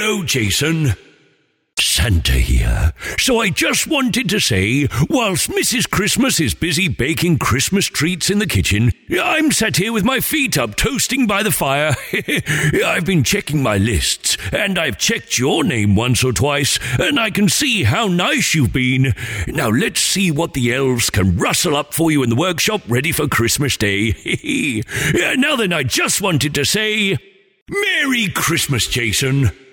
Hello, Jason. Santa here. So I just wanted to say, whilst Mrs. Christmas is busy baking Christmas treats in the kitchen, I'm sat here with my feet up, toasting by the fire. I've been checking my lists, and I've checked your name once or twice, and I can see how nice you've been. Now let's see what the elves can rustle up for you in the workshop ready for Christmas Day. Now then, I just wanted to say, Merry Christmas, Jason.